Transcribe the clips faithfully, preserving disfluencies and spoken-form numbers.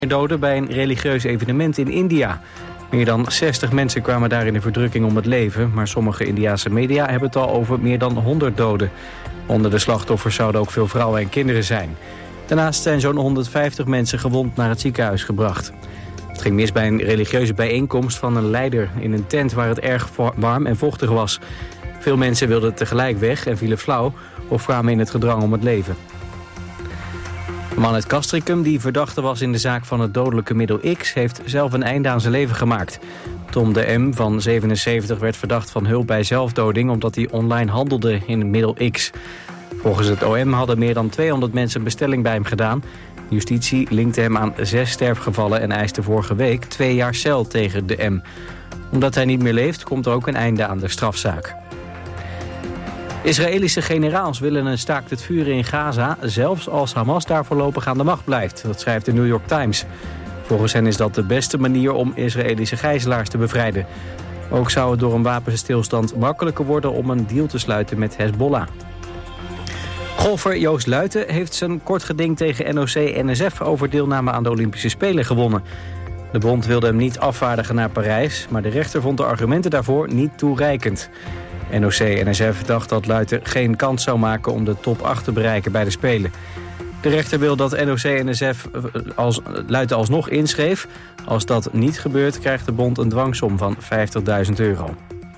doden bij een religieus evenement in India. Meer dan zestig mensen kwamen daar in de verdrukking om het leven, maar sommige Indiase media hebben het al over meer dan honderd doden. Onder de slachtoffers zouden ook veel vrouwen en kinderen zijn. Daarnaast zijn zo'n honderdvijftig mensen gewond naar het ziekenhuis gebracht. Het ging mis bij een religieuze bijeenkomst van een leider in een tent waar het erg warm en vochtig was. Veel mensen wilden tegelijk weg en vielen flauw of kwamen in het gedrang om het leven. De man uit Castricum, die verdachte was in de zaak van het dodelijke middel X, heeft zelf een einde aan zijn leven gemaakt. Tom de M. van zevenenzeventig werd verdacht van hulp bij zelfdoding omdat hij online handelde in het middel X. Volgens het O M hadden meer dan tweehonderd mensen een bestelling bij hem gedaan. Justitie linkte hem aan zes sterfgevallen en eiste vorige week twee jaar cel tegen de M. Omdat hij niet meer leeft, komt er ook een einde aan de strafzaak. Israëlische generaals willen een staakt het vuren in Gaza, zelfs als Hamas daar voorlopig aan de macht blijft. Dat schrijft de New York Times. Volgens hen is dat de beste manier om Israëlische gijzelaars te bevrijden. Ook zou het door een wapenstilstand makkelijker worden om een deal te sluiten met Hezbollah. Golfer Joost Luiten heeft zijn kort geding tegen N O C N S F over deelname aan de Olympische Spelen gewonnen. De bond wilde hem niet afvaardigen naar Parijs, maar de rechter vond de argumenten daarvoor niet toereikend. N O C N S F dacht dat Luiten geen kans zou maken om de top acht te bereiken bij de Spelen. De rechter wil dat N O C N S F als Luiten alsnog inschreef. Als dat niet gebeurt, krijgt de bond een dwangsom van vijftigduizend euro.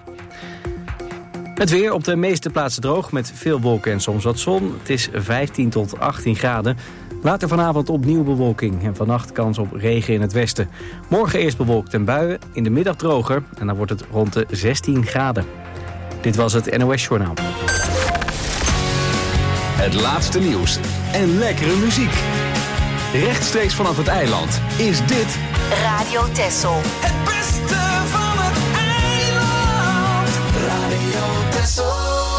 Het weer op de meeste plaatsen droog met veel wolken en soms wat zon. Het is vijftien tot achttien graden. Later vanavond opnieuw bewolking en vannacht kans op regen in het westen. Morgen eerst bewolkt en buien, in de middag droger en dan wordt het rond de zestien graden. Dit was het N O S-journaal. Het laatste nieuws en lekkere muziek. Rechtstreeks vanaf het eiland is dit Radio Texel. Het beste van het eiland. Radio Texel.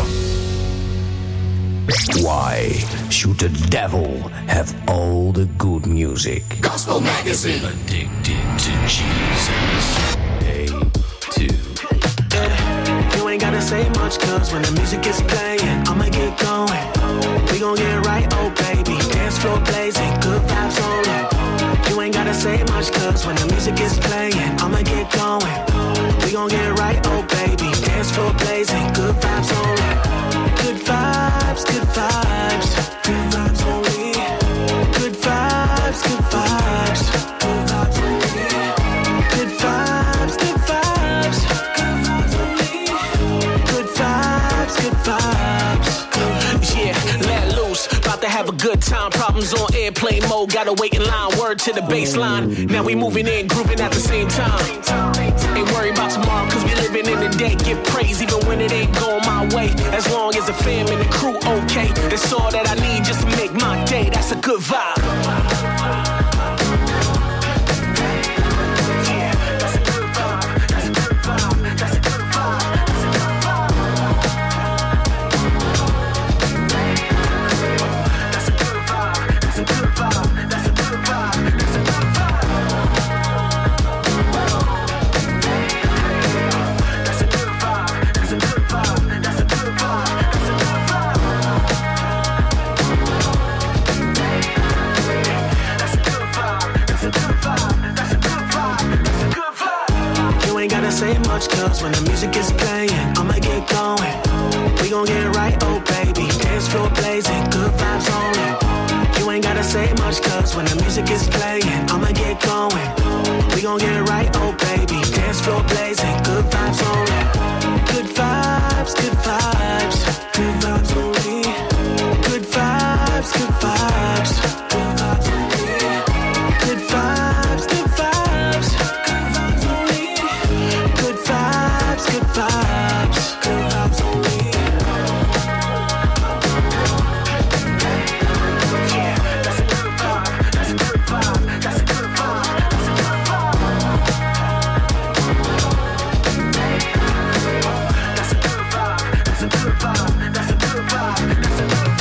Why should the devil have all the good music? Gospel Magazine. Addicted to Jesus. Day two. Yeah, you ain't gotta say much, cause when the music is playing, I'ma get going. We gon' get right, oh baby. Dance floor blazing, good vibes only. You ain't gotta say much, cause when the music is playing, I'ma get going. We gon' get right, oh baby. Dance floor blazing, good vibes only. Good vibes, good vibes, good vibes only. Good vibes, good vibes, good vibes only. Good vibes, good vibes, good vibes only. Good vibes, good vibes. Yeah, let loose, about to have a good time. Problems on airplane mode, gotta wait in line. Word to the baseline. Now we moving in, grooving at the same time. Ain't worried about tomorrow, cause we living in the day. Give praise even when it ain't going my way. As long as the fam and the crew okay, that's all that I need just to make my day. That's a good vibe. Say much, cause when the music is playing, I'ma get going. We gon' get right, oh baby. Dance floor blazing, good vibes only. You ain't gotta say much, cause when the music is playing, I'ma get going. We gon' get right, oh baby. Dance floor blazing, good vibes only. Good vibes, good vibes, good vibes only. Good vibes, good vibes, good vibes only. Good vibes, good vibes, good vibes only. Good vibes, good vibes, good vibes only. Yeah, that's a good vibe, that's a good vibe, that's a good vibe, that's a good vibe. That's a good vibe, that's a good vibe, that's a good vibe, that's a good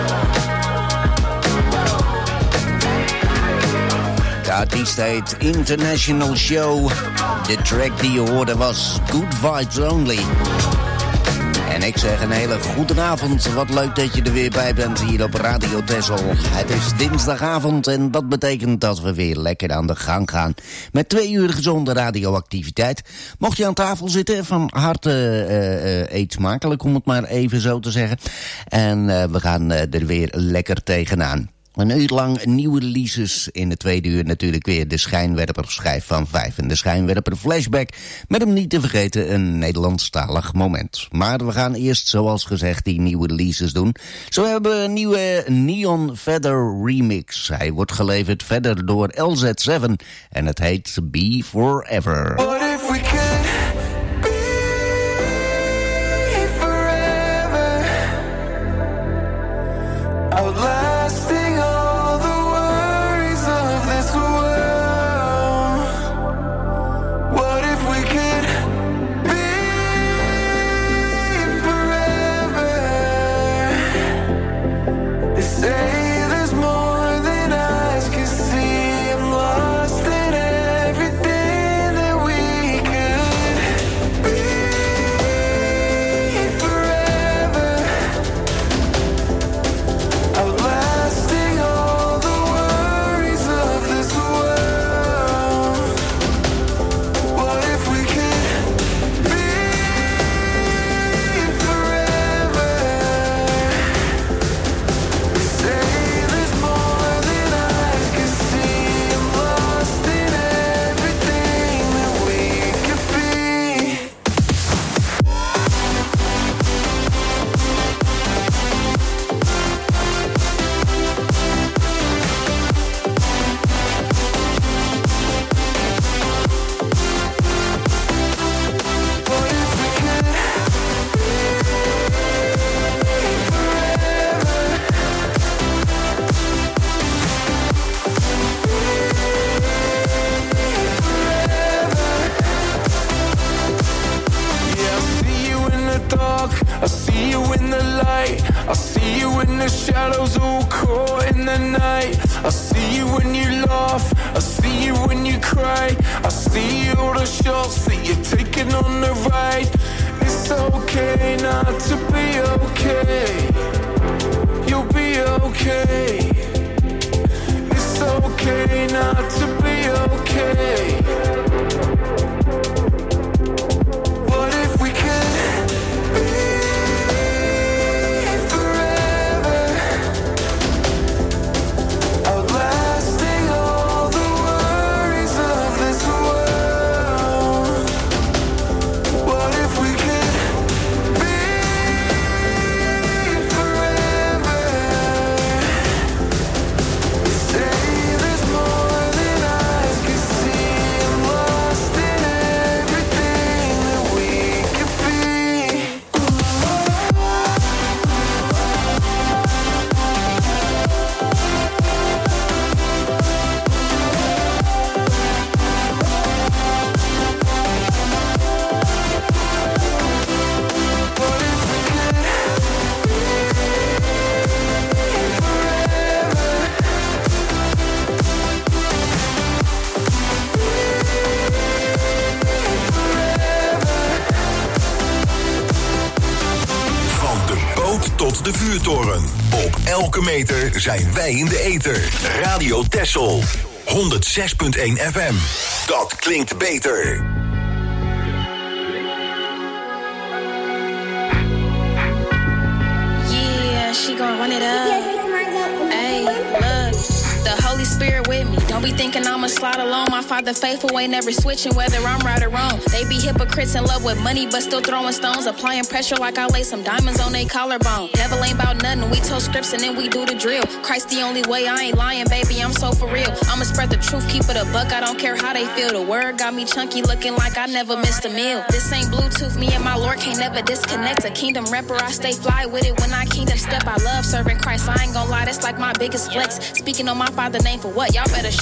vibe. De artiest heet International Show. De track die je hoorde was Good Vibes Only. En ik zeg een hele goede avond. Wat leuk dat je er weer bij bent hier op Radio Texel. Het is dinsdagavond en dat betekent dat we weer lekker aan de gang gaan. Met twee uur gezonde radioactiviteit. Mocht je aan tafel zitten, van harte uh, uh, eet smakelijk, om het maar even zo te zeggen. En uh, we gaan uh, er weer lekker tegenaan. Een uur lang nieuwe releases. In de tweede uur natuurlijk weer de Schijnwerper schijf van vijf. En de Schijnwerper flashback. Met hem niet te vergeten een Nederlandstalig moment. Maar we gaan eerst zoals gezegd die nieuwe releases doen. Zo hebben we een nieuwe Neon Feather remix. Hij wordt geleverd verder door L Z zeven. En het heet Be Forever. What if we could be forever? Outlasting all the worries of this world. What if we could be forever? They say there's more than eyes can see. I'm lost in everything that we could be forever. Outlasting all the worries of this world. What if we could be forever? They say there's more than eyes can see. I'm lost in everything that we could be. What if we could Yeah, I see you in the dark, I see you in the light, I see you in the shadows all caught in the night. I see you when you laugh, I see you when you cry, I see all the shots that you're taking on the ride. It's okay not to be okay, you'll be okay. It's okay not to be okay. What if we could be forever? Outlasting all the worries of this world. What if we could be forever? They say there's more than eyes can see. I'm lost in everything that we could be. What if we could Van de boot tot de vuurtoren. Op elke meter zijn wij in de ether. Radio Texel. honderd zes komma één F M. Dat klinkt beter. Yeah, she gon' run it up. Hey, look, the Holy Spirit with me. Don't be thinking I'ma slide alone. My Father faithful ain't never switching whether I'm right or wrong. They be hypocrites in love with money, but still throwing stones. Applying pressure like I lay some diamonds on they collarbone. Devil ain't about nothing. We tell scripts and then we do the drill. Christ the only way. I ain't lying, baby. I'm so for real. I'ma spread the truth, keep it a buck. I don't care how they feel. The word got me chunky, looking like I never missed a meal. This ain't Bluetooth. Me and my Lord can't never disconnect. A kingdom rapper, I stay fly with it when I kingdom step. I love serving Christ. I ain't gonna lie, that's like my biggest flex. Speaking on my Father's name for what? Y'all better show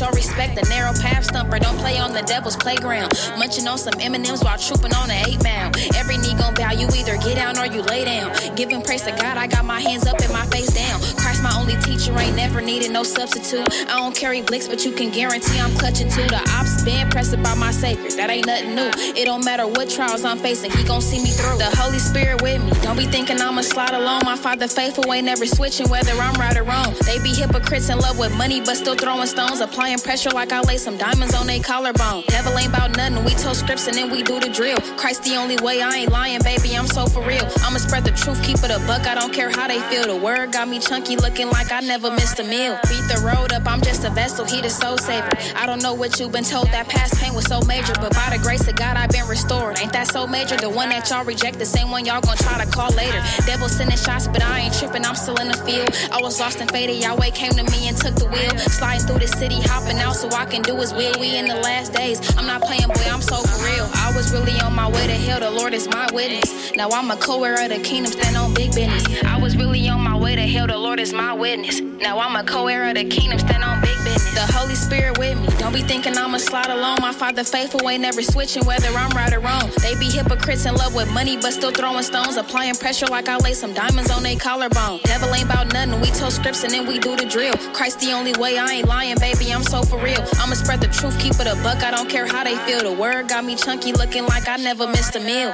so respect the narrow path stumper. Don't play on the devil's playground. Munching on some M and M's while trooping on an eight mile. Every knee gon' bow, you either get down or you lay down. Giving praise to God, I got my hands up and my face down. Christ my only teacher, ain't never needed no substitute. I don't carry blicks, but you can guarantee I'm clutching to the ops. Been pressed by my Savior, that ain't nothing new. It don't matter what trials I'm facing, he gon' see me through. The Holy Spirit with me, don't be thinking I'ma slide alone. My Father faithful ain't never switching, whether I'm right or wrong. They be hypocrites in love with money, but still throwing stones. Applying pressure like I lay some diamonds on they collarbone. Devil ain't about nothing, we told scripts and then we do the drill. Christ the only way, I ain't lying, baby, I'm so for real. I'ma spread the truth, keep it a buck, I don't care how they feel. The word got me chunky, looking like I never missed a meal. Beat the road up, I'm just a vessel, he the soul saver. I don't know what you've been told, that past pain was so major, but by the grace of God, I've been restored. Ain't that so major? The one that y'all reject, the same one y'all gon' try to call later. Devil sending shots, but I ain't tripping, I'm still in the field. I was lost and faded, Yahweh came to me and took the wheel. Sliding through the city, hopping out so I can do his will. We in the last days, I'm not playing, boy, I'm so for real. I was really on my way to hell, the Lord is my witness. Now I'm a co-heir of the kingdom, stand on big business. I was really on my way to hell, the Lord is my witness. Now I'm a co-heir of the kingdom, stand on big business. The Holy Spirit with me, don't be thinking I'ma slide alone. My Father faithful ain't never switching, whether I'm right or wrong. They be hypocrites in love with money, but still throwing stones. Applying pressure like I lay some diamonds on they collarbone. Devil ain't about nothing, we told scripts and then we do the drill. Christ the only way, I ain't lying, baby, I'm so for real. I'ma spread the truth, keep it a buck, I don't care how they feel. The word got me chunky, looking like I never missed a meal.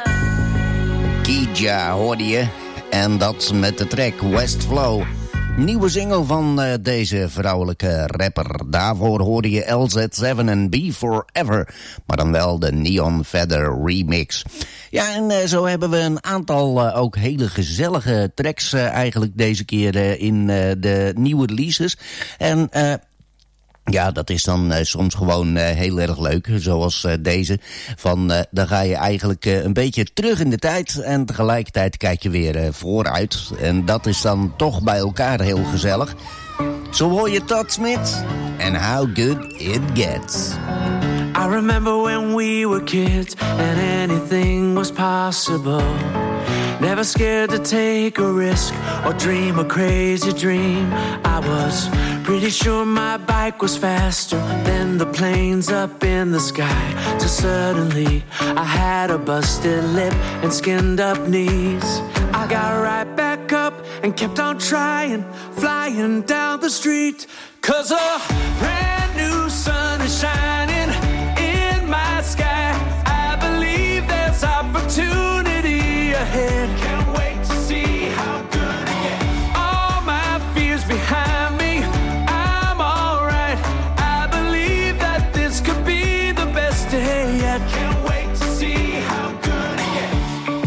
Kija hoorde je. En dat met de track West Flow. Nieuwe single van uh, deze vrouwelijke rapper. Daarvoor hoorde je L Z zeven en Be Forever. Maar dan wel de Neon Feather remix. Ja, en uh, zo hebben we een aantal uh, ook hele gezellige tracks uh, eigenlijk deze keer uh, in uh, de nieuwe releases. En... Uh, Ja, dat is dan uh, soms gewoon uh, heel erg leuk, zoals uh, deze. Van, uh, dan ga je eigenlijk uh, een beetje terug in de tijd en tegelijkertijd kijk je weer uh, vooruit. En dat is dan toch bij elkaar heel gezellig. Zo hoor je Todd Smith en How Good It Gets. I remember when we were kids and anything was possible. Never scared to take a risk or dream a crazy dream. I was pretty sure my bike was faster than the planes up in the sky. Till suddenly I had a busted lip and skinned up knees. I got right back up and kept on trying, flying down the street. 'Cause a brand new sun is shining in my sky. I believe there's opportunity ahead. Can't wait to see how good it gets. All my fears behind me, I'm alright. I believe that this could be the best day yet. Can't wait to see how good it gets.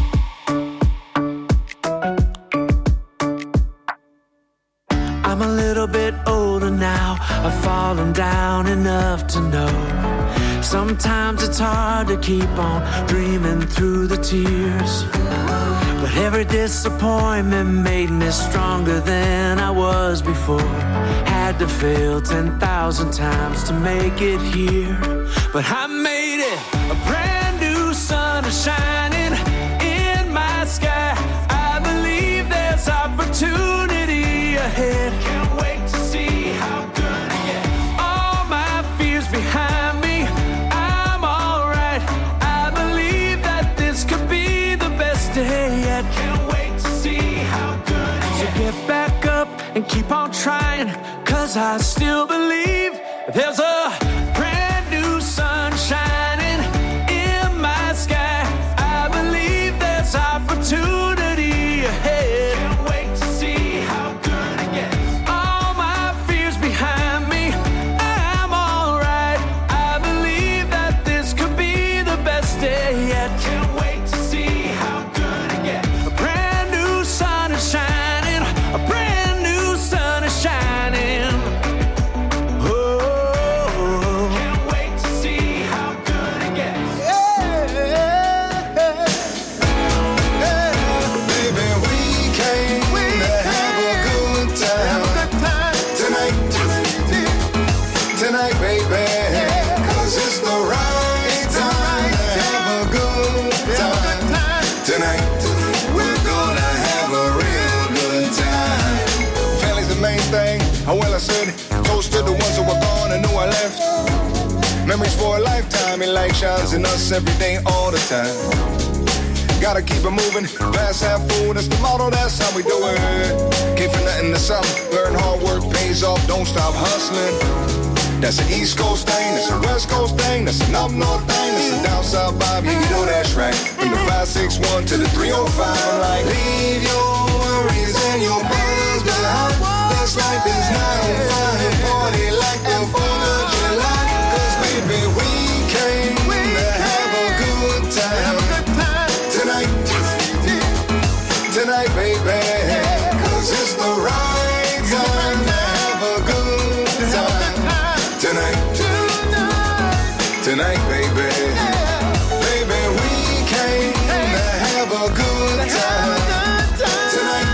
I'm a little bit older now. I've fallen down enough to know sometimes it's hard to keep on dreaming through the tears. But every disappointment made me stronger than I was before. Had to fail ten thousand times to make it here. But I made it. A brand new sun is shining in my sky. I believe there's opportunity ahead. Can't wait to see how good it gets. All my fears behind me, I'm alright. I believe that this could be the best day yet. Can't wait to see how good it gets. So get back up and keep on trying, 'cause I still believe there's a brand new sun shining in my sky. I believe there's opportunity ahead. Can't wait to see how good it gets. All my fears behind me, I'm alright. I believe that this could be the best day yet. Can't wait to see how good it gets. A brand new sun is shining. A brand new sun is shining. Oh, Memories for a lifetime, and light shines in us every day, all the time. Gotta keep it moving, glass half full, that's the motto, that's how we do it. Came from nothing to something, learn hard work pays off, don't stop hustling. That's an East Coast thing, that's a West Coast thing, that's an up north thing, that's a down south vibe, yeah, you know that's right. From the five six one to the three oh five, I'm like, leave your worries and your burdens behind. Let's light this night on fire and party like the fourth of July. Cause baby, we came to have a good time. Tonight, tonight, baby, cause it's the right time to have a good time. Tonight, tonight, baby, baby, we came to have a good time. Tonight,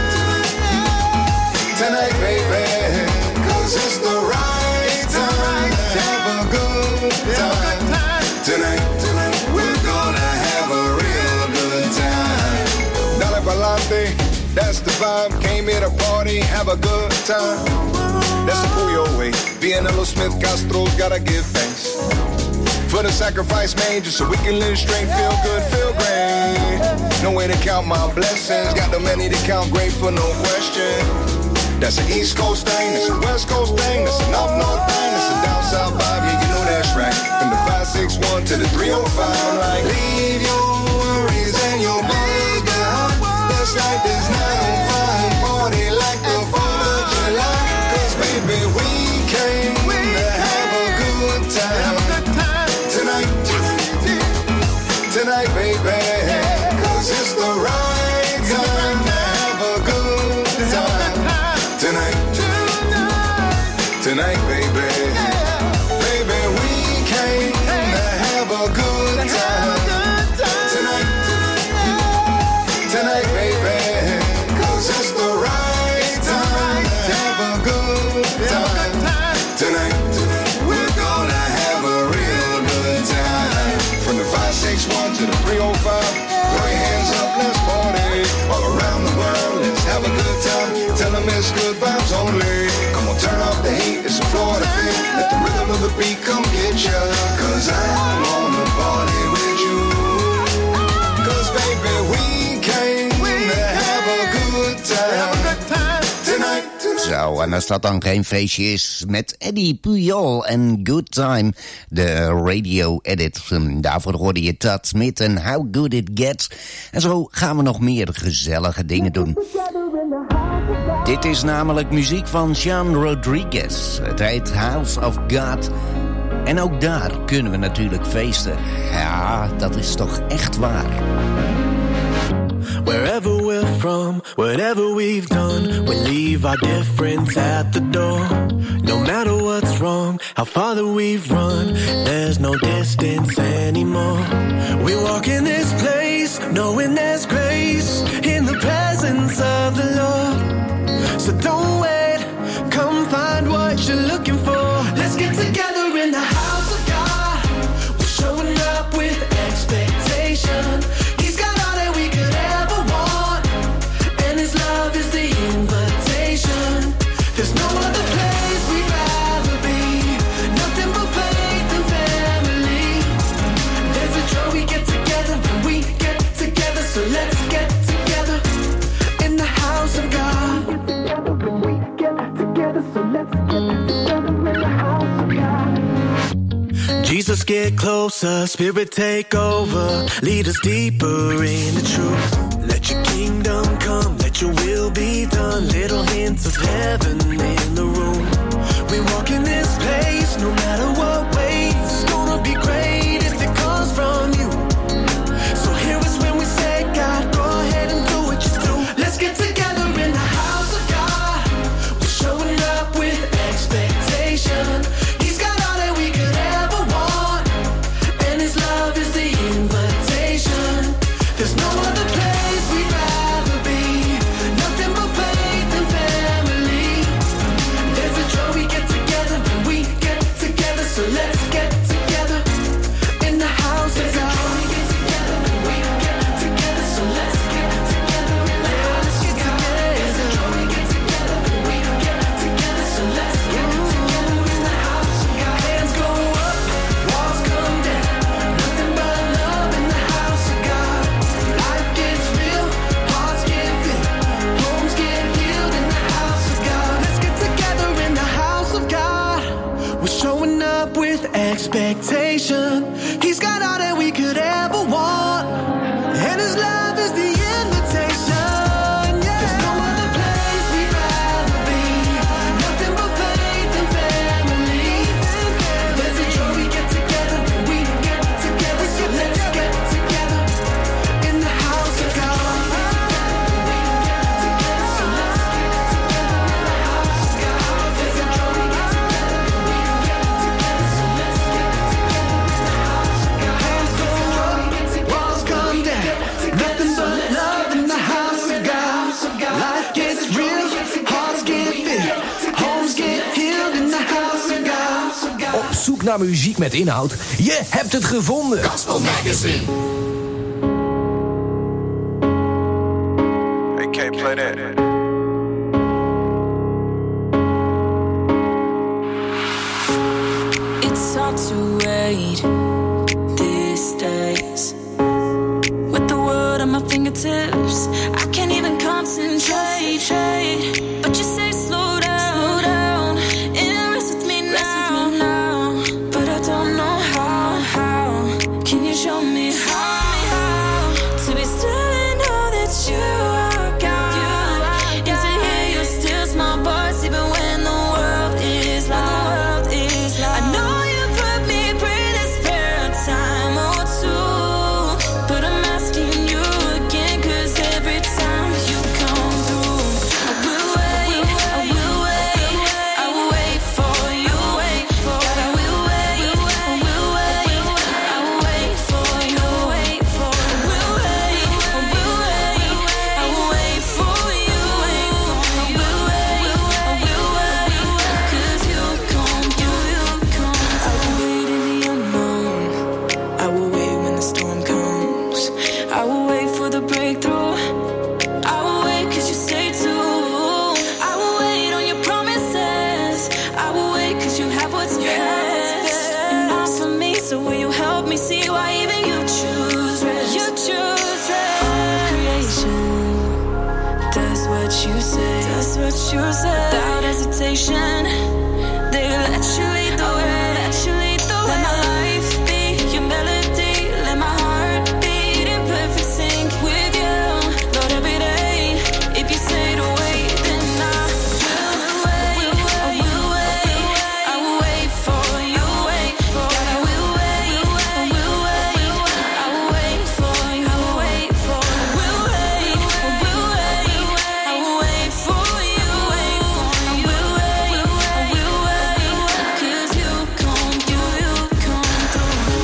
tonight, baby, cause it's the right time to have a good time. Tonight, we're gonna have a real good time. Dale pa'lante, that's the vibe. Came here to party, have a good time. That's the Puyo way. Vienna, Smith, Castro's gotta give thanks for the sacrifice made just so we can live straight, feel good, feel great. No way to count my blessings, got the many to count, grateful, no question. That's an East Coast thing, that's a West Coast thing, that's an up north thing, that's a down south vibe, yeah, you know that's right. From the five six one to the three oh five, I'm like, leave your worries and your burdens behind. Let's light this night on fire and party like the fourth of July. Cause baby, we came to have a good time. Tonight, tonight, baby, cause it's the right time to have a good time. Tonight, tonight, baby, baby, we came to have a good time. Tonight, tonight, baby, cause it's the right time to have a good time. Tonight, we're gonna have a real good time. From the five six one to the three oh five, throw your hands up, let's party. All around the world, let's have a good time. Tell them it's good vibes only. Come on, turn off the heat, it's a Florida thing. Let the rhythm of the beat come get ya. Cause I wanna party with you. Cause baby, we came to have a good time. Tonight. Zo, en als dat dan geen feestje is met Eddie Puyol en Good Time, de radio edit. Daarvoor hoorde je Todd Smith en How Good It Gets. En zo gaan we nog meer gezellige dingen doen. Dit is namelijk muziek van Sean Rodriguez. Het heet House of God. En ook daar kunnen we natuurlijk feesten. Ja, dat is toch echt waar. Wherever we're from, whatever we've done, we leave our difference at the door. No matter what's wrong, how farther we've run, there's no distance anymore. We walk in this place, knowing there's grace in the presence of the Lord. So don't wait, come find what you're looking for. Let's get together in the house of God. We're showing up with expectation. He's got all that we could ever want, and His love is the invitation. There's no other place we'd rather be, nothing but faith and family. There's a joy we get together when we get together, so let's get together in the house of God. Jesus, get closer, Spirit take over, lead us deeper in the truth. Let your kingdom come, let your will be done. Little hints of heaven in the room. We walk in this place, no matter what way. It's gonna be great if it comes from you. So hear us when we say, God, go ahead and do what you do. Let's get together in the house of God. We're showing up with expectation. He's got all that we could ever want, and His love is the invitation. There's no other place we'd rather be, nothing but faith and family. There's a joy we get together when we get together, so let's invitation. He's got all that we could ever want, and his love is the invitation. Yeah. There's no other place we'd rather be. Nothing but faith and family. There's a joy we get together. We get together. So let's get together in the house of God. Op zoek naar muziek met inhoud? Je hebt het gevonden. Gospel Magazine. Hey, can't play that. It's hard to wait these days. With the world at my fingertips, I can't even concentrate. But you say slow down, slow down, and rest with me now. now. But I don't know how, how. Can you show me how, how to be still and know that you are God, you are and to hear your still small voice even when the world is loud. Is loud. I know you put me through this prayer a time or two, but I'm asking you again, 'cause every time you come through, I will wait, I will wait, I will wait for you, wait for God, I will wait, I will wait, I will wait for you, wait for, I will wait, I will wait, I will wait for you, wait for, I will wait, I will wait, 'cause you come, you, you come. I will wait in the unknown, I will wait when the storm comes, I will wait for the breakthrough, I will wait 'cause you say to, I will wait on your promises, I will wait 'cause you have what's best, and not for me, so will you help me see why even you choose rest, you choose rest. All of creation does what you say, does what you say, without hesitation, they let you lead the way, let you lead the way. Let my life be your melody, let my heart beat in perfect sync with you, Lord, every day. If you say to wait, then I will wait, I will wait, I will wait for you, wait for God, I will wait, I will wait, I will wait for you, I will wait for, I will wait, I will wait, I will wait for you, wait for, I will wait, I will wait, 'cause you come, you, you come through.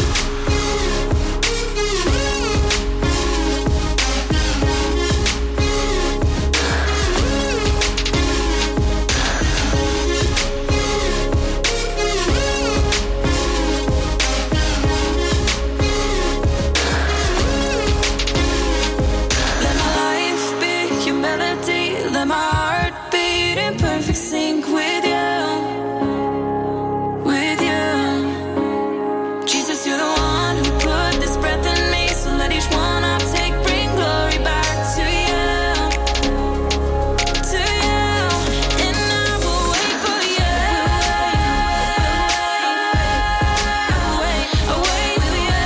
Let my life be your melody, let my heart beat in perfect sync with you, with you. Jesus, you're the one who put this breath in me, so let each one I take bring glory back to you, to you, and I will wait for you. I will wait, I will wait for you.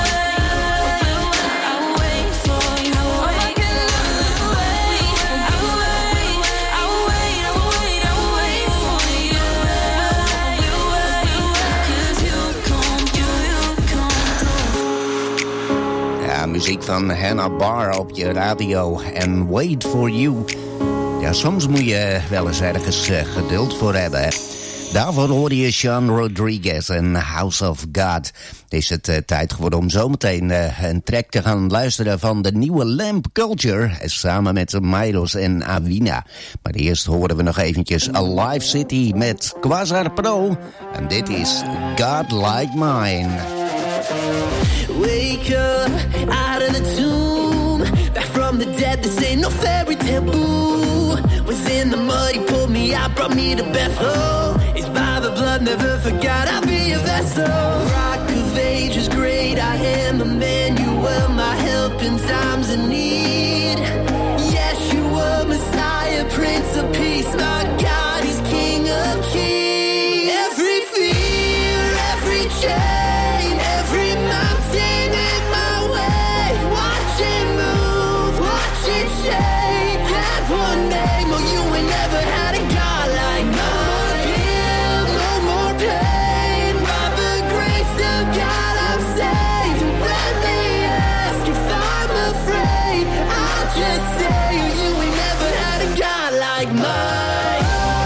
I will wait for you. I will wait, I will wait, I will wait, I will wait, I will wait, I will wait for you. You wait, 'cause you come, you, you come through. Ja, muziek van Hannah Barr op je radio en Wait For You. Ja, soms moet je wel eens ergens eh, geduld voor hebben, hè. Daarvoor hoorde je Sean Rodriguez en House of God. Is het uh, tijd geworden om zometeen uh, een track te gaan luisteren van de nieuwe Lamp Culture, samen met Milos en Avina. Maar eerst horen we nog eventjes Alive City met Quasar Pro. En dit is God Like Mine. Wake up out of the tomb, back from the dead. This ain't no fairy tale. Boo. Was in the mud, he pulled me out, brought me to Bethel. It's by the blood, never forgot I'll be a vessel. Rock of ages, great I am, Emmanuel, my help in times of need. Yeshua, Messiah, Prince of Peace, my God, he's King of Kings. Every fear, every chair. mountain in my way. Watch it move, watch it shake. That one name, oh, you ain't never had a God like mine. Guilt, no more pain. By the grace of God, I'm saved. When they ask if I'm afraid, I'll just say, you ain't never had a God like mine.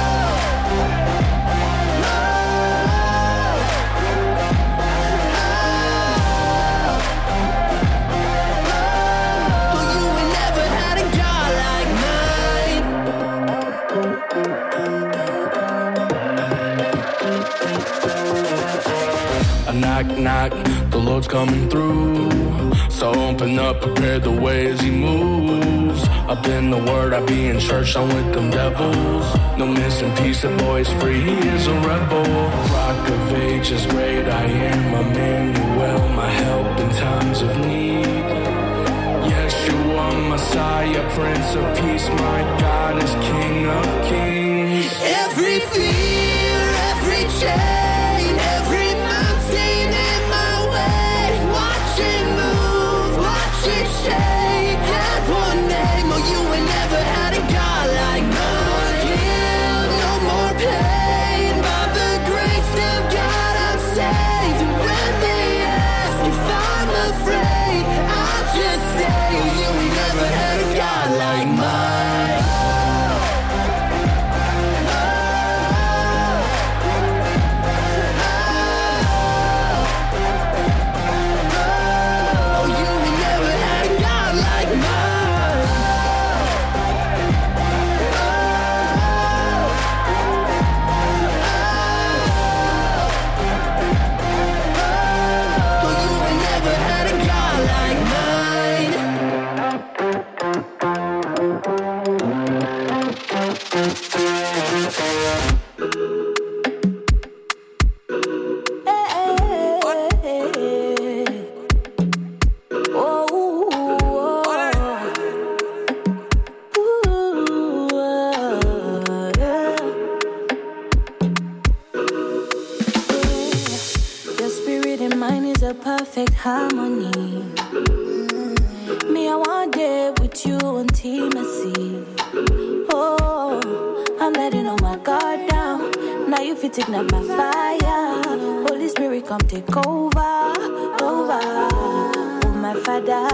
Knock, knock, the Lord's coming through. So open up, prepare the way as he moves. Up in the word, I be in church, I'm with them devils. No missing piece, the boy's free, he is a rebel. Rock of ages, great I am, Emmanuel, my help in times of need. Yeshua, Messiah, Prince of Peace, my God is King of Kings. Every fear, every chain, every mountain in my way. Watch it move, watch it shake. That one name, oh, you ain't never had a God like mine. Guilt, no more pain. By the grace of God, I'm saved. And when they ask if I'm afraid, I'll just say, oh, you ain't never had a God like mine. Perfect harmony. Me, I want there with you intimacy. Oh, I'm letting all my guard down. Now you fit ignite my fire. Holy Spirit, come take over, over. Oh, my Father.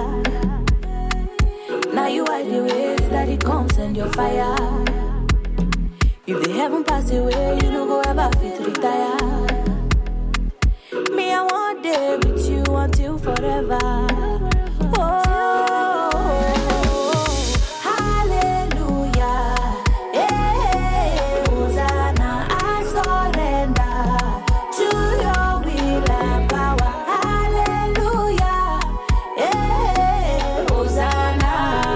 Now you are the ways that it comes and your fire. If the heaven pass away, you know go ever fit retire. Me, I want there with you until forever. Oh, hallelujah. Hey, Hosanna, I surrender to your will and power. Hallelujah. Hey, Hosanna.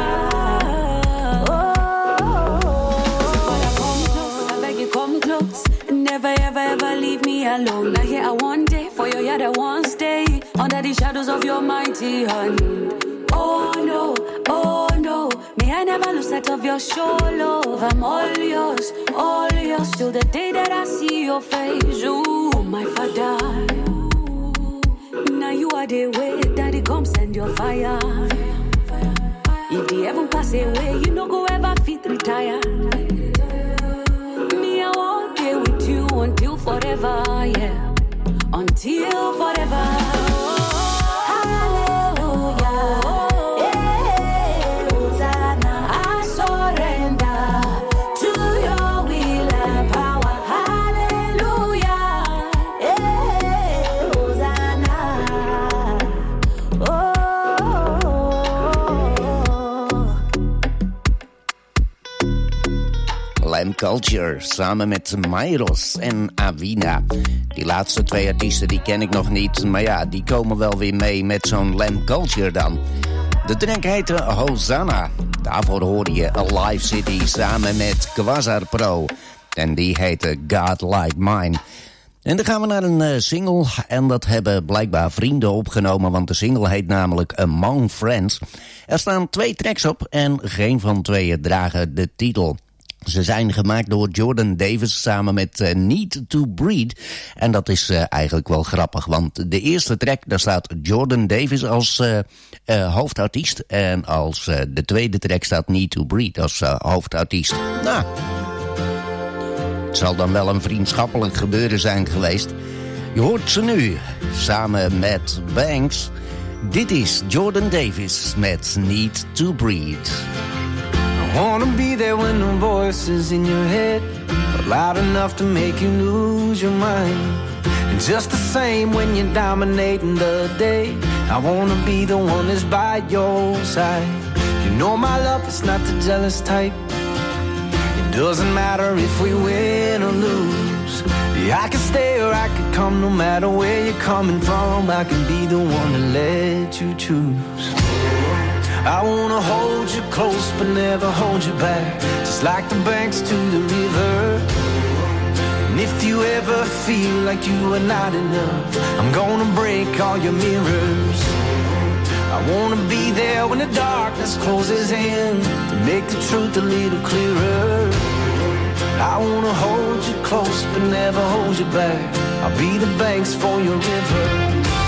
Oh, come close, I beg you come close. Never ever ever leave me alone. Now here I one day for your yard I won't stay under the shadows of your mighty hand. Oh no, oh no, may I never lose sight of your sure love. I'm all yours, all yours till the day that I see your face. Ooh, my Father. Now you are the way that it comes and your fire. If the heaven pass away, you know go ever fit retire. Me, I won't be with you until forever, yeah. Until forever. Hallelujah. Yeah, Hosanna, I surrender to your will and power. Hallelujah. Yeah, Hosanna. Oh. Lamb Culture samen met Myros en Avina. Die laatste twee artiesten die ken ik nog niet, maar ja, die komen wel weer mee met zo'n Lamb Culture dan. De track heette Hosanna. Daarvoor hoorde je Alive City samen met Quasar Pro. En die heette God Like Mine. En dan gaan we naar een uh, single. En dat hebben blijkbaar vrienden opgenomen, want de single heet namelijk Among Friends. Er staan twee tracks op en geen van tweeën dragen de titel. Ze zijn gemaakt door Jordan Davis samen met uh, Need to Breed. En dat is uh, eigenlijk wel grappig, want de eerste track, daar staat Jordan Davis als uh, uh, hoofdartiest. En als uh, de tweede track staat Need to Breed als uh, hoofdartiest. Nou, het zal dan wel een vriendschappelijk gebeuren zijn geweest. Je hoort ze nu, samen met Banks. Dit is Jordan Davis met Need to Breed. I wanna be there when the voices in your head are loud enough to make you lose your mind. And just the same when you're dominating the day, I wanna be the one that's by your side. You know my love is not the jealous type. It doesn't matter if we win or lose. Yeah, I can stay or I can come, no matter where you're coming from. I can be the one to let you choose. I wanna hold you close but never hold you back, just like the banks to the river. And if you ever feel like you are not enough, I'm gonna break all your mirrors. I wanna be there when the darkness closes in, to make the truth a little clearer. I wanna hold you close but never hold you back. I'll be the banks for your river.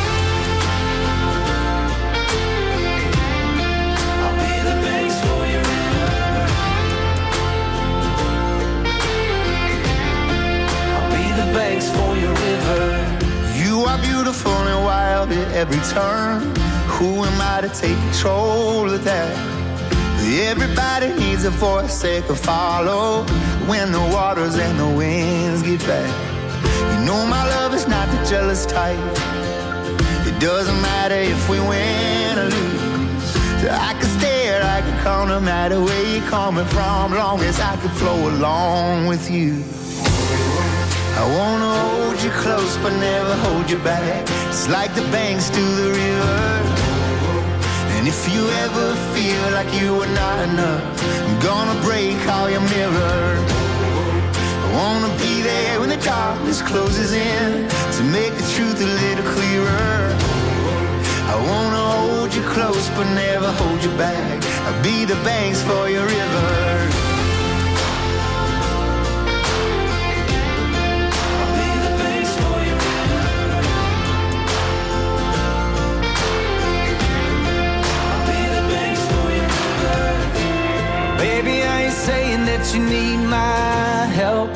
Banks for your river. You are beautiful and wild at every turn. Who am I to take control of that? Everybody needs a voice they can follow when the waters and the winds get back. You know my love is not the jealous type. It doesn't matter if we win or lose. So I can stay or I can come, no matter where you're coming from, long as I can flow along with you. I wanna hold you close but never hold you back. It's like the banks to the river. And if you ever feel like you are not enough, I'm gonna break all your mirrors. I wanna be there when the darkness closes in, to make the truth a little clearer. I wanna hold you close but never hold you back. I'll be the banks for your river. Baby, I ain't saying that you need my help,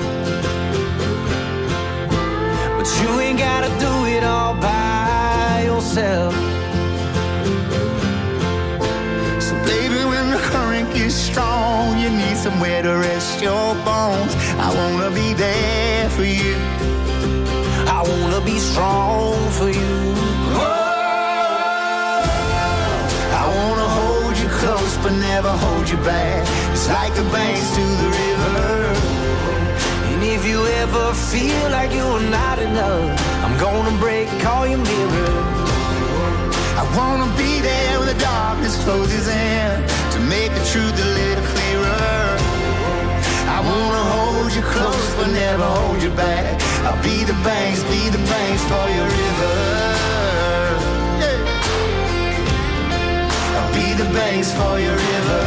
but you ain't gotta do it all by yourself. So baby, when the current gets strong, you need somewhere to rest your bones. I wanna be there for you. I wanna be strong for you. I wanna hold you close but never hold you back. It's like the banks to the river. And if you ever feel like you're not enough, I'm gonna break all your mirrors. I wanna be there when the darkness closes in, to make the truth a little clearer. I wanna hold you close but never hold you back. I'll be the banks, be the banks for your river. Be the banks for your river.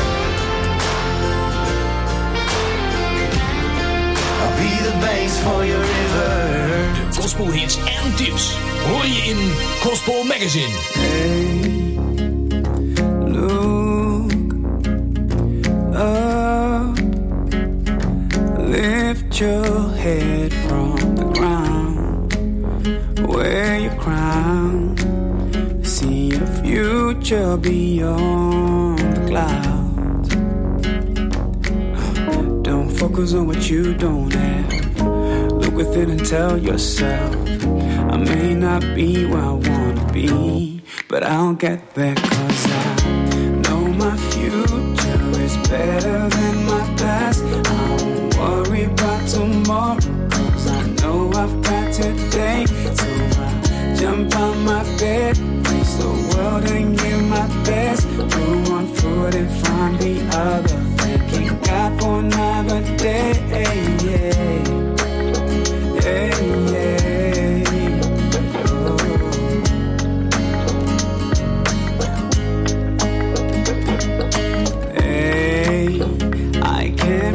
I'll be the banks for your river. De gospelhits en tips hoor je in Gospel Magazine. Hey, look up, lift your head from the ground, wear your crown. See your future beyond the clouds. Don't focus on what you don't have. Look within and tell yourself, I may not be where I wanna be, but I'll get there, cause I know my future is better than my past. I won't worry about tomorrow, cause I know I've got today. So I jump out my bed, face the world and give my best. Move one foot and find the other, thanking God for another day. Yeah. Hey, yeah. Oh. Hey, I can't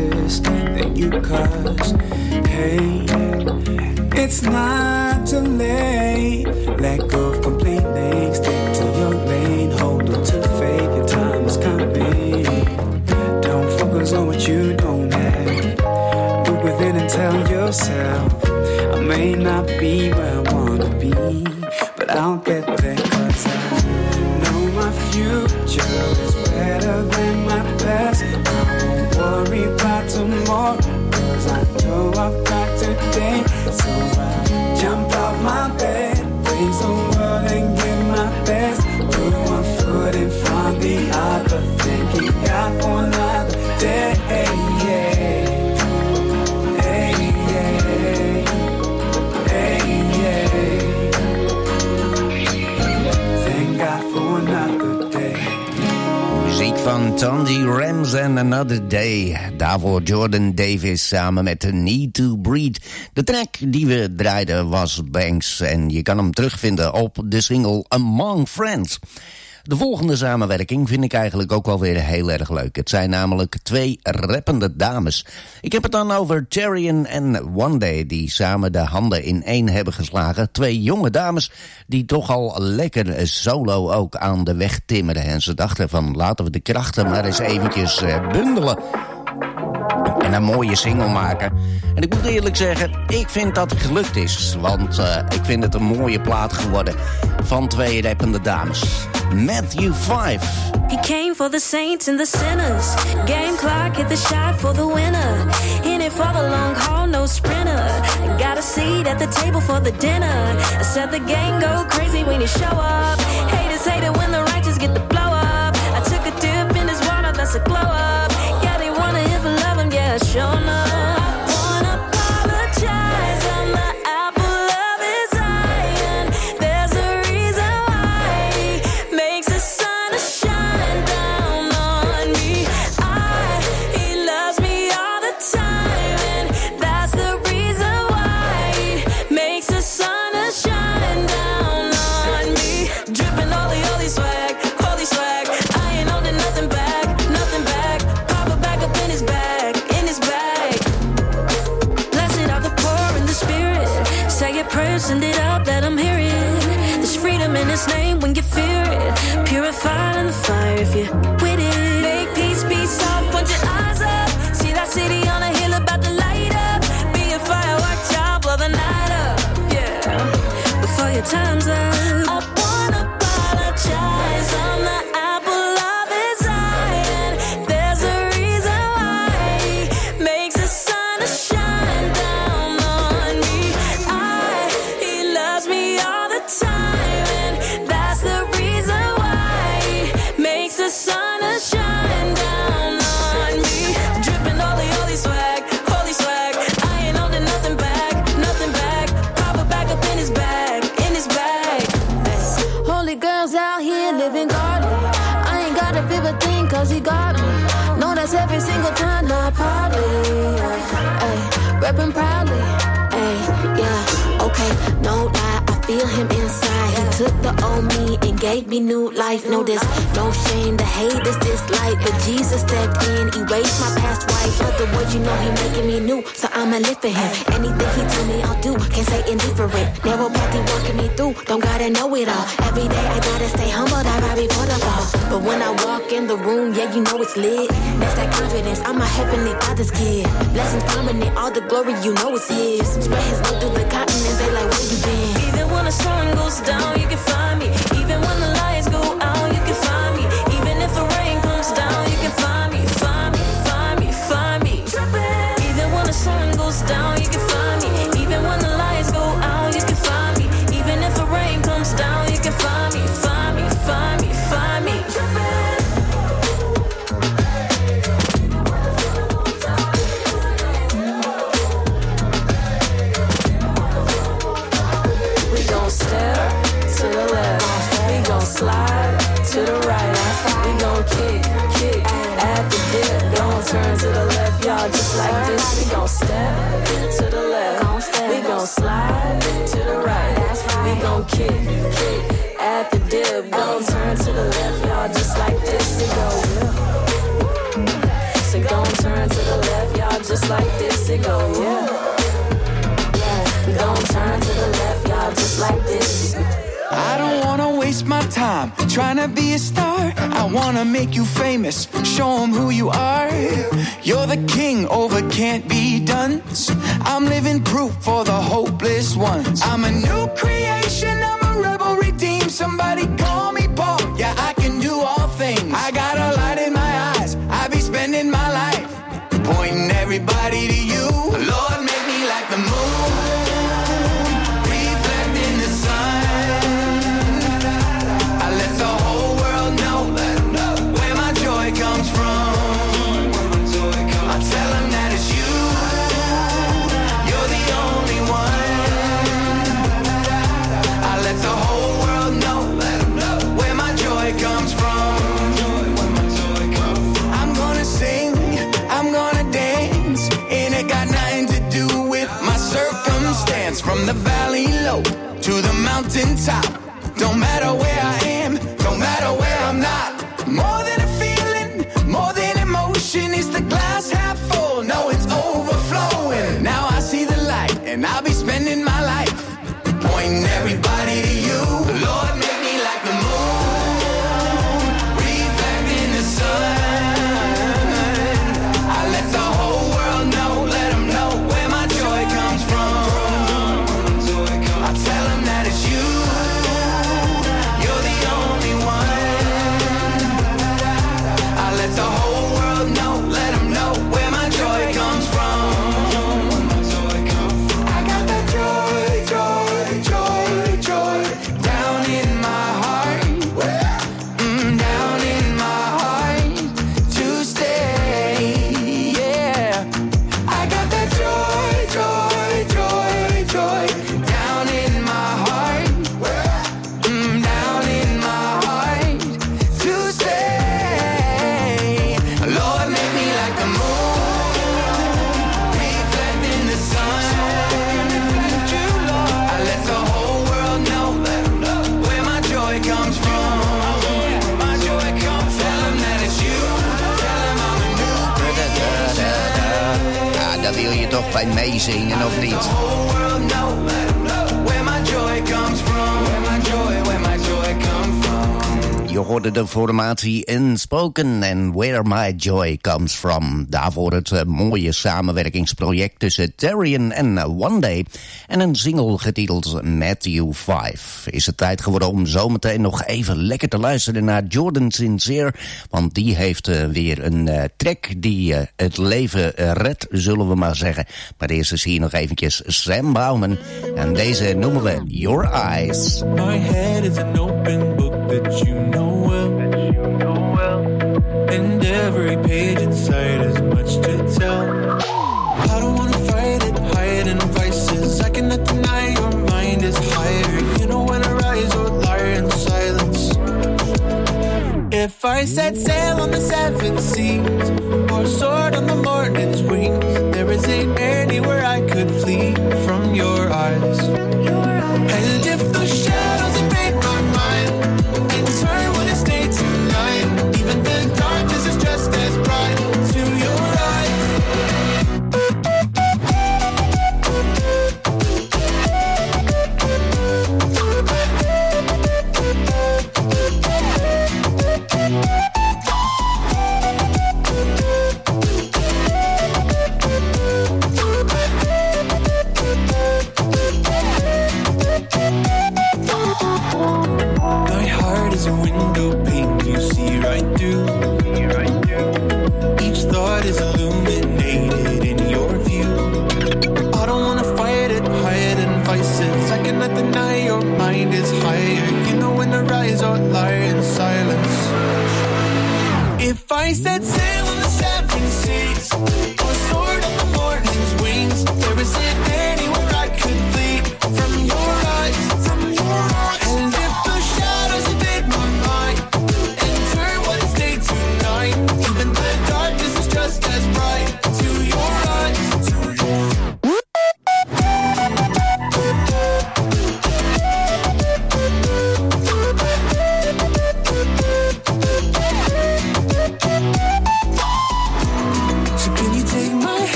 exist, then you cause pain. It's not too late. Let go of completely. Stick to your lane. Hold on to faith. Your time is coming. Don't focus on what you don't have. Look within and tell yourself, I may not be where I wanna be, but I'll get there, cause I know my future is better than my past. I won't worry about tomorrow, cause I know I've got today. So I jump out my bed, face the world and give my best. Put one foot in front of the other, thanking God for another day. Yeah. Muziek van Tandy Rams en Another Day. Daarvoor Jordan Davis samen met The Need to Breathe. De track die we draaiden was Banks en je kan hem terugvinden op de single Among Friends. De volgende samenwerking vind ik eigenlijk ook wel weer heel erg leuk. Het zijn namelijk twee rappende dames. Ik heb het dan over Cherian en One Day, die samen de handen in één hebben geslagen. Twee jonge dames die toch al lekker solo ook aan de weg timmeren. En ze dachten van laten we de krachten maar eens eventjes bundelen. En een mooie single maken. En ik moet eerlijk zeggen, ik vind dat het gelukt is. Want uh, ik vind het een mooie plaat geworden van twee rappende dames. Matthew five. He came for the saints and the sinners. Game clock, hit the shot for the winner. In it for the long haul, no sprinter. Got a seat at the table for the dinner. I said the gang go crazy when you show up. Haters hate it when the righteous get the blow up. I took a dip in his water, that's a glow up. Yeah, they wanna hear for love him, yeah, sure enough. Send it up, let them hear it. There's freedom in his name when you fear it. Purified in the fire if you're with it. Make peace, peace out, put your eyes up. See that city on a hill about to light up. Be a firework child, blow the night up. Yeah, before your time's up. I wanna apologize, I'm the apple of his eye. And there's a reason why he makes the sun to shine down on me. All the time, and that's the reason why he makes the sun to shine down on me. Dripping holy, holy swag, holy swag. I ain't holding nothing back, nothing back. Papa back up in his bag, in his bag. Holy girls out here living godly. I ain't gotta feel a thing cause he got me. No, that's every single time, not partly. Ay, reppin' proudly. Ay, yeah, okay, no lie. Feel him inside. He took the old me and gave me new life. No, there's no shame to hate this dislike. But Jesus stepped in, erased my past wife. Other words, you know he making me new, so I'ma live for him. Anything he tell me I'll do, can't say indifferent. Narrow path he walking me through, don't gotta know it all. Every day I gotta stay humble, I ride before the fall. But when I walk in the room, yeah, you know it's lit. That's that confidence, I'm my heavenly father's kid. Blessings prominent, all the glory, you know it's his. Spread his love through the continents, they like, where you been? Even when the sun goes down, you can find me. Even when the lights go out, you can find me. Even if the rain comes down, you can find me. Find me, find me, find me. Even when the sun goes down, you can find me. Even when the lights go out, you can find me. Even if the rain comes down, you can find me. Find me, find me, find me. Slide to the right, we gon' kick, kick at the dip. Don't turn to the left, y'all, just like this. We gon' step to the left, we gon' slide to the right. We gon' kick, kick at the dip. Don't turn to the left, y'all, just like this. So go, yeah. So don't turn to the left, just like this, it go, yeah. Yeah, we gon' turn to the left, y'all, just like this. I don't wanna waste my time trying to be a star. I wanna make you famous, show them who you are. You're the king over can't be done. I'm living proof for the hopeless ones. I'm a new creation, I'm a rebel redeemed. Somebody call me Paul, yeah, I can do all things. I got a light in my eyes, I be spending my life pointing everybody to you. Lord, make me like the moon, reflecting the sun. I let the whole world know where my joy comes from. I tell them that it's you, you're the only one. I let the whole world know where my joy comes from. I'm gonna sing, I'm gonna dance, and it got nothing to do with my circumstance. From the valley low to the mountain top, don't matter where I am, don't matter where I'm not. More than a feeling, more than emotion, is the glass half full? No, it's overflowing. Now I see the light, and I'll be spending my life pointing everybody to you. Lord, make me like the moon, reflecting the sun. I let the whole world know, let them know where my joy comes from. I tell them that it's you, you're the only one. I let the whole world know, let them know where my joy comes from. I got that joy, joy, joy, joy down in my heart, mm, down in my heart to stay, yeah. I got that joy, joy, joy, joy down in my heart, mm, down in my heart to stay. Lord, make me like the moon, reflecting the sun. I let the whole world know where my joy comes from. My joy comes from. Tell them that it's you. Tell them I'm a new creation. Ja, daar wil je toch bij meezingen, of niet? World know where my joy comes from. Where my joy, where my joy comes from. Je hoorde de formatie Unspoken en Where My Joy Comes From. Daarvoor het uh, mooie samenwerkingsproject tussen Terrian en uh, One Day. En een single getiteld Matthew vijf. Is het tijd geworden om zometeen nog even lekker te luisteren naar Jordan Sincere. Want die heeft uh, weer een uh, track die uh, het leven uh, redt, zullen we maar zeggen. Maar eerst is hier nog eventjes Sam Bauman. En deze noemen we Your Eyes. My head is an open book that you know well. And every page inside has much to tell. I don't wanna fight it, hide in vices. I cannot deny your mind is higher. You know when I rise or lie in silence. If I set sail on the seven seas, or soared on the morning's wings, there isn't anywhere I could flee from your eyes. And if the shadows invade my mind and turn when it's day to night, even the darkness is just as bright to your eyes.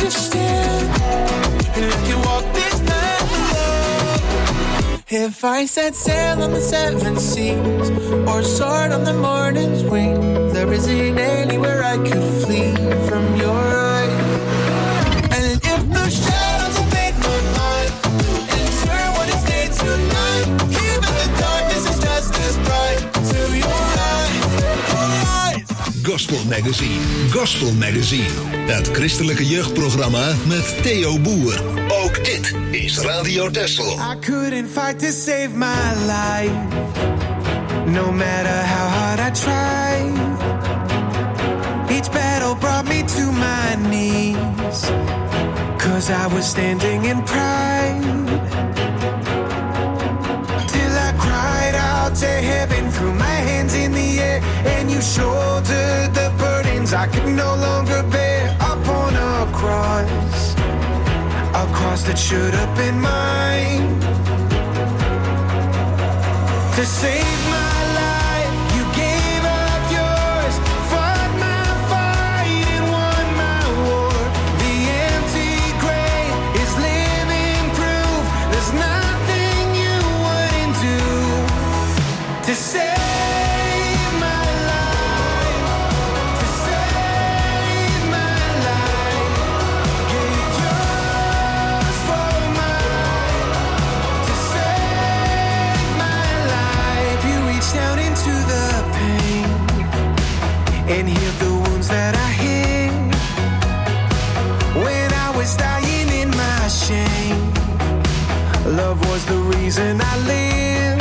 understand. And if you walk this path alone, if I set sail on the seven seas or soared on the morning's wings, there isn't anywhere I could flee from your eyes. And if the shadows invade my mind and turn what is day to night, even the darkness is just as bright to your eyes, your eyes. Gospel Magazine. Gospel Magazine. Het christelijke jeugdprogramma met Theo Boer. Ook dit is Radio Texel. I couldn't fight to save my life, no matter how hard I tried. Each battle brought me to my knees, cause I was standing in pride. Till I cried out to heaven, threw my hands in the air, and you shouldered the burdens I could no longer bear. Upon a cross, a cross that should have been mine. To save my life, you gave up yours, fought my fight and won my war. The empty grave is living proof there's nothing you wouldn't do. To save my life, to save my life, gave yours for mine. To save my life, you reached down into the pain and healed the wounds that I hid. When I was dying in my shame, love was the reason I lived.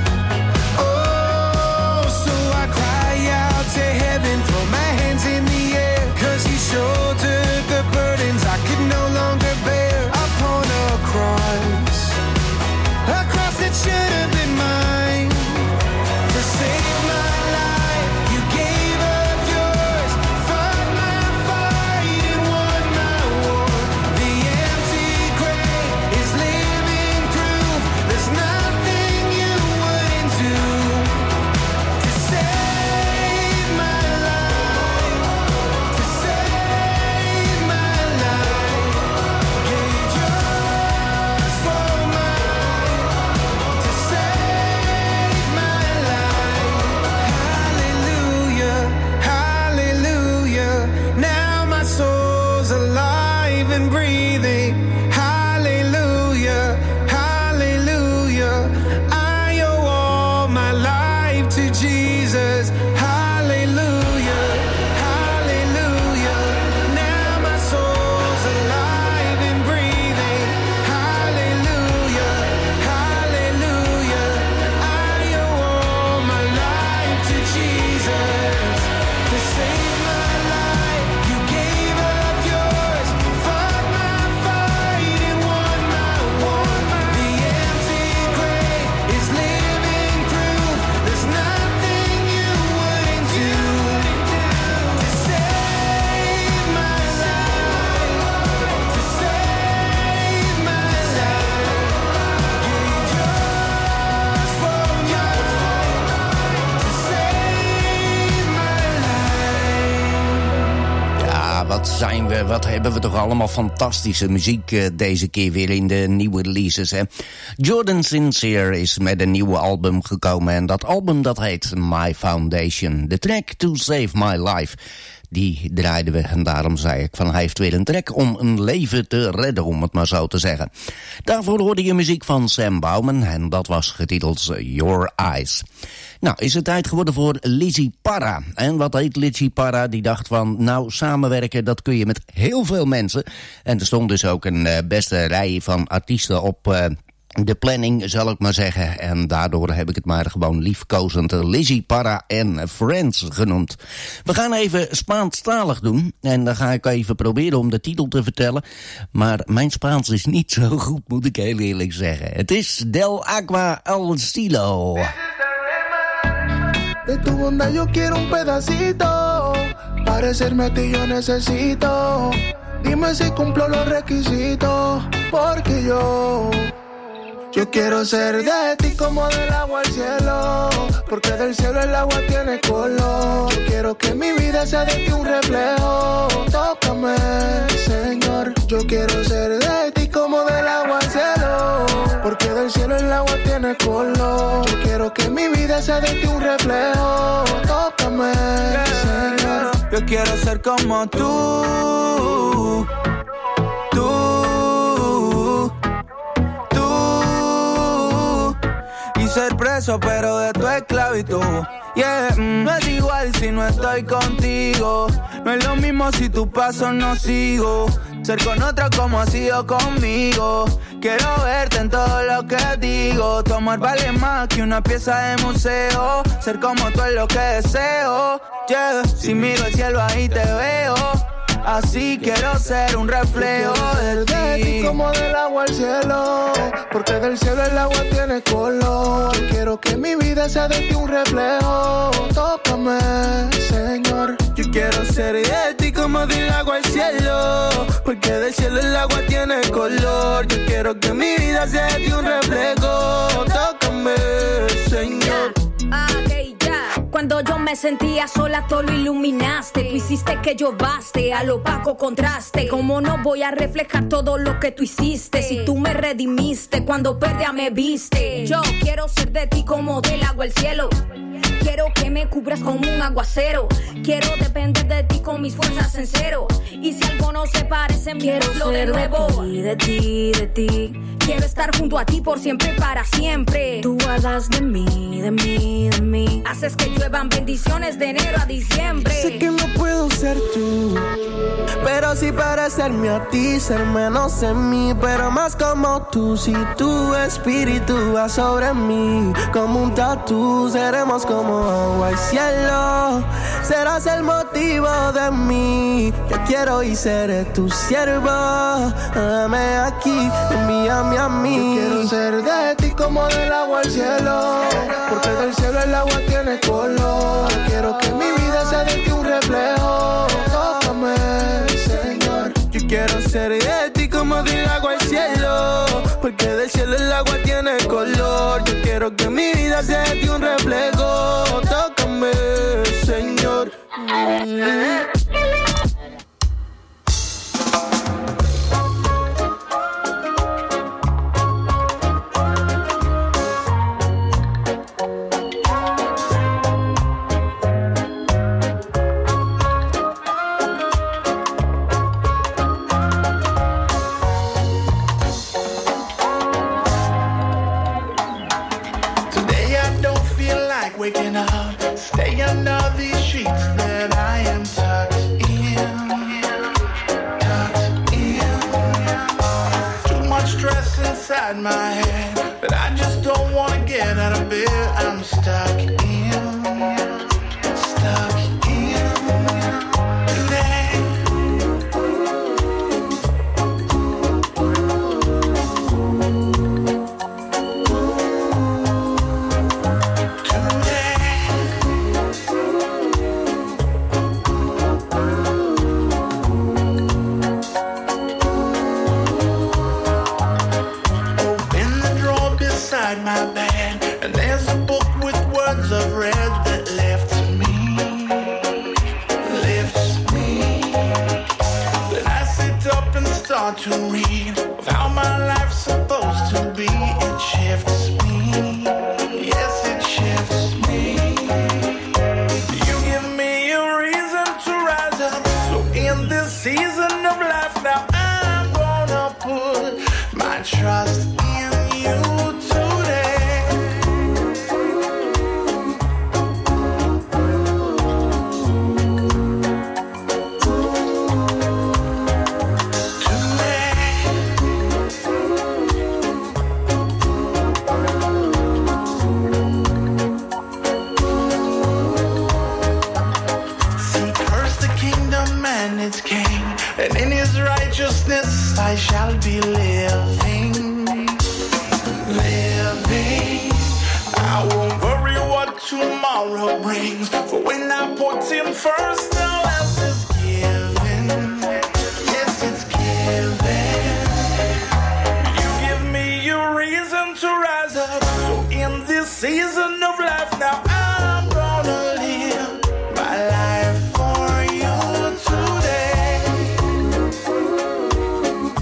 Oh, so I cry out to heaven, throw my hands in the air, cause you shouldered the burdens I could no longer bear. Upon a cross, a cross that should have been mine. To save my life, you gave up yours, fought my fight and won my war. The empty grave is living proof there's nothing you wouldn't do. To save my life, to save my life, gave yours for mine. To save my life, hallelujah, hallelujah. Now my soul's alive and breathing. Hallelujah, hallelujah. I owe all my life to Jesus. Hallelujah, hallelujah. Now my soul's alive and breathing. Hallelujah, hallelujah. I owe all my life to Jesus. To save my life, you gave up yours, fought my fight and won my war. The empty grave is living proof there's nothing you wouldn't do. To save my life, to save my life, gave yours for mine. To save my life. Ja, wat zijn we, wat hebben we toch allemaal fantastische muziek uh, deze keer weer in de nieuwe releases, hè. Jordan Sincere is met een nieuwe album gekomen en dat album dat heet My Foundation. De track To Save My Life, die draaiden we en daarom zei ik van hij heeft weer een track om een leven te redden, om het maar zo te zeggen. Daarvoor hoorde je muziek van Sam Bauman en dat was getiteld Your Eyes. Nou, is het tijd geworden voor Lizzie Parra. En wat heet Lizzie Parra? Die dacht van, nou, samenwerken, dat kun je met heel veel mensen. En er stond dus ook een uh, beste rij van artiesten op uh, de planning, zal ik maar zeggen. En daardoor heb ik het maar gewoon liefkozend Lizzie Parra en Friends genoemd. We gaan even Spaanstalig doen. En dan ga ik even proberen om de titel te vertellen. Maar mijn Spaans is niet zo goed, moet ik heel eerlijk zeggen. Het is Del Agua al Estilo. De tu bondad yo quiero un pedacito, parecerme a ti yo necesito. Dime si cumplo los requisitos, porque yo Yo quiero ser de ti como del agua al cielo, porque del cielo el agua tiene color. Yo quiero que mi vida sea de ti un reflejo. Tócame, Señor, yo quiero ser de ti como del agua al cielo, porque del cielo el agua tiene color. Yo quiero que mi vida sea de ti un reflejo. Tócame, yeah, Señor. Yo quiero ser como tú, tú, tú, y ser preso pero de tu esclavitud. Yeah, mm, no es igual si no estoy contigo. No es lo mismo si tu paso no sigo. Ser con otro como has sido conmigo. Quiero verte en todo lo que digo. Tu amor vale más que una pieza de museo. Ser como tú es lo que deseo. Yeah, si miro el cielo ahí te veo. Así quiero ser un reflejo de ti. de ti como del agua al cielo, porque del cielo el agua tiene color. Quiero que mi vida sea de ti un reflejo. Tócame, Señor. Yo quiero ser de ti como del agua al cielo, porque del cielo el agua tiene color. Yo quiero que mi vida sea de ti un reflejo. Tócame, Señor. Ah, okay, ya. Cuando yo me sentía sola, tú lo iluminaste. Tú hiciste que yo baste al opaco contraste. ¿Cómo no voy a reflejar todo lo que tú hiciste? Si tú me redimiste, cuando perdía me viste. Yo quiero ser de ti como del agua al cielo. Quiero que me cubras como un aguacero. Quiero depender de ti con mis fuerzas en cero. Y si algo no se parece, quiero ser de nuevo. De ti, de ti, de ti. Quiero estar junto a ti por siempre y para siempre. Tú hablas de mí, de mí, de mí. Haces que lluevan bendiciones de enero a diciembre. Sé que no puedo ser tú, pero sí parecerme a ti. Ser menos en mí, pero más como tú. Si tu espíritu va sobre mí, como un tatu, seremos como agua y cielo. Serás el motivo de mí. Yo quiero y seré tu siervo. Dame aquí, envíame a mí. Yo quiero ser de ti como del agua al cielo, porque del cielo el agua tiene color. Quiero que mi vida sea de ti un reflejo. Tócame, Señor. Yo quiero ser de ti como del agua al cielo, porque del cielo el agua tiene color. Yo quiero que mi vida sea de ti un reflejo. Tócame, Señor. Waking up, stay under these sheets that I am tucked in, tucked in. Too much stress inside my head, but I just don't wanna get out of bed. I'm stuck in, stuck in today. My bed, and there's a book with words I've read that lifts me, lifts me. Then I sit up and start to read of how my life's supposed to be. It shifts me, yes, it shifts me. You give me a reason to rise up, so in this season of life now I'm gonna put my trust in you. And in his righteousness I shall be living, living. I won't worry what tomorrow brings, for when I put him first, all else is given. Yes, it's given. You give me a reason to rise up, so in this season of life now I'm gonna live my life for you today.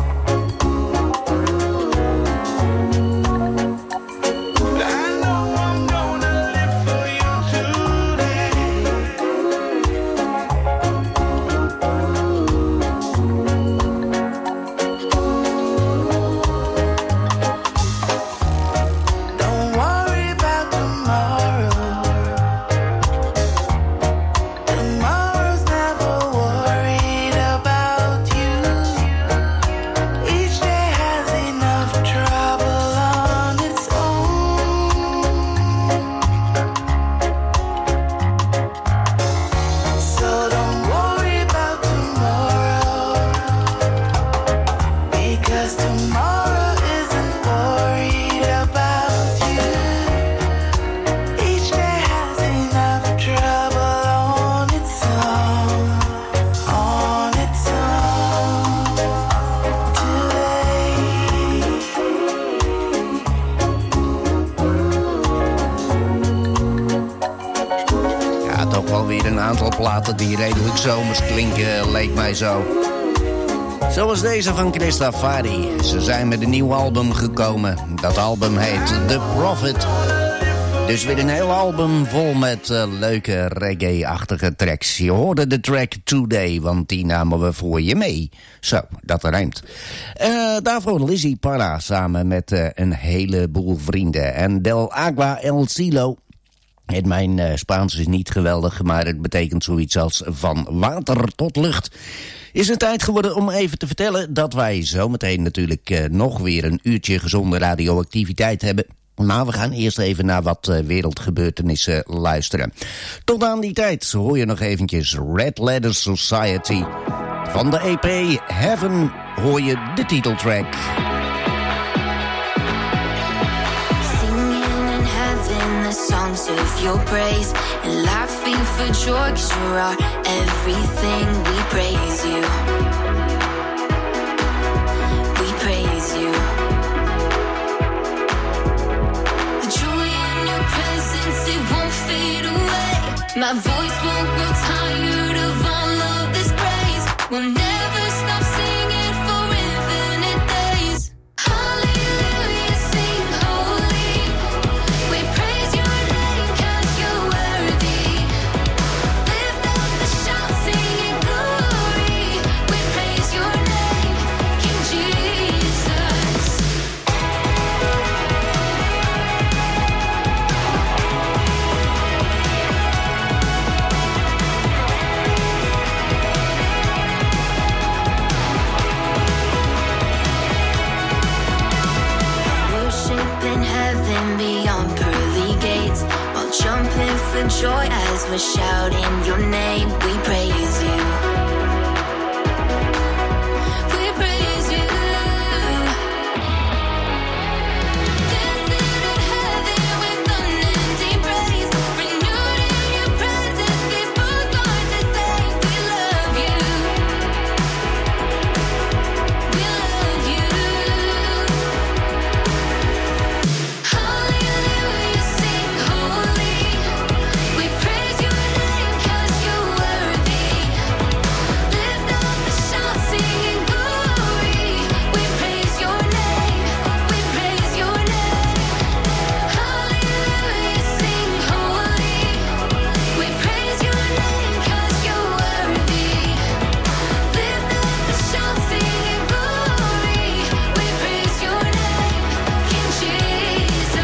een aantal platen die redelijk zomers klinken, leek mij zo. Zoals deze van Christafari. Ze zijn met een nieuw album gekomen. Dat album heet The Prophet. Dus weer een heel album vol met uh, leuke reggae-achtige tracks. Je hoorde de track Today, want die namen we voor je mee. Zo, dat rijmt. Uh, daarvoor Lizzie Parra samen met uh, een heleboel vrienden. En Del Agua El Silo. En mijn uh, Spaans is niet geweldig, maar het betekent zoiets als van water tot lucht. Is het tijd geworden om even te vertellen dat wij zometeen natuurlijk uh, nog weer een uurtje gezonde radioactiviteit hebben. Maar we gaan eerst even naar wat uh, wereldgebeurtenissen luisteren. Tot aan die tijd hoor je nog eventjes Red Letter Society. Van de E P Heaven hoor je de titeltrack. Songs of your praise and laughing for joy, 'cause you are everything. We praise you, we praise you. The joy in your presence, it won't fade away. My voice won't grow tired of all of this praise. We'll never stop singing for infinite days. Hallelujah, sing holy. We praise you. Jumping for joy as we're shouting your name. We praise you. We praise you. Dancing in heaven with unending praise. Renewed in your presence, these bones are the same. We love you. We love you. Hallelujah, sing holy. We praise your name 'cause you're worthy. Lift up the shout, singing glory. We praise your name, we praise your name. Hallelujah, sing holy. We praise your name 'cause you're worthy. Lift up the shout, singing glory. We praise your name, King Jesus.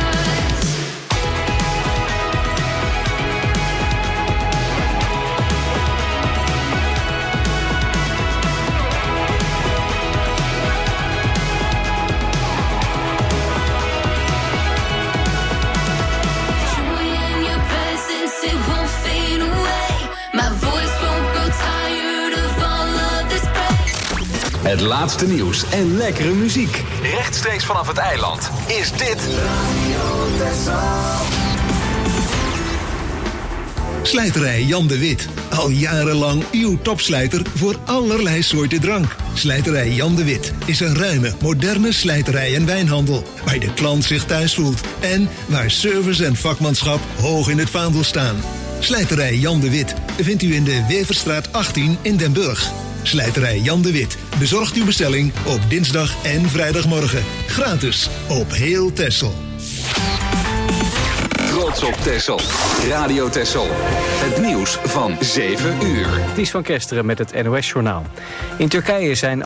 Joy in your presence, it won't fade away. My voice won't grow tired of all of this praise. Het laatste nieuws en lekkere muziek. Rechtstreeks vanaf het eiland is dit... Slijterij Jan de Wit. Al jarenlang uw topslijter voor allerlei soorten drank. Slijterij Jan de Wit is een ruime, moderne slijterij en wijnhandel. Waar de klant zich thuis voelt. En waar service en vakmanschap hoog in het vaandel staan. Slijterij Jan de Wit vindt u in de Weverstraat achttien in Den Burg. Slijterij Jan de Wit bezorgt uw bestelling op dinsdag en vrijdagmorgen. Gratis op heel Texel. Trots op Texel. Radio Texel. Het nieuws van zeven uur. Ties van Kesteren met het N O S-journaal. In Turkije zijn